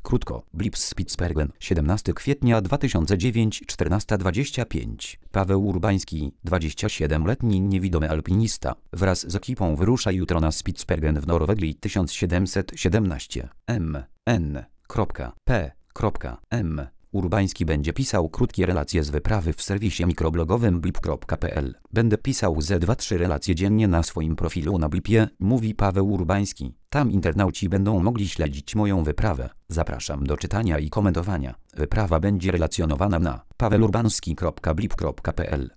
Krótko, Blip z Spitsbergen, 17 kwietnia 2009, 14:25. Paweł Urbański, 27-letni niewidomy alpinista, wraz z ekipą wyrusza jutro na Spitsbergen w Norwegii 1717. M.N.P.M. Urbański będzie pisał krótkie relacje z wyprawy w serwisie mikroblogowym blip.pl. Będę pisał ze 2-3 relacje dziennie na swoim profilu na Blipie, mówi Paweł Urbański. Tam internauci będą mogli śledzić moją wyprawę. Zapraszam do czytania i komentowania. Wyprawa będzie relacjonowana na pawelurbanski.blip.pl.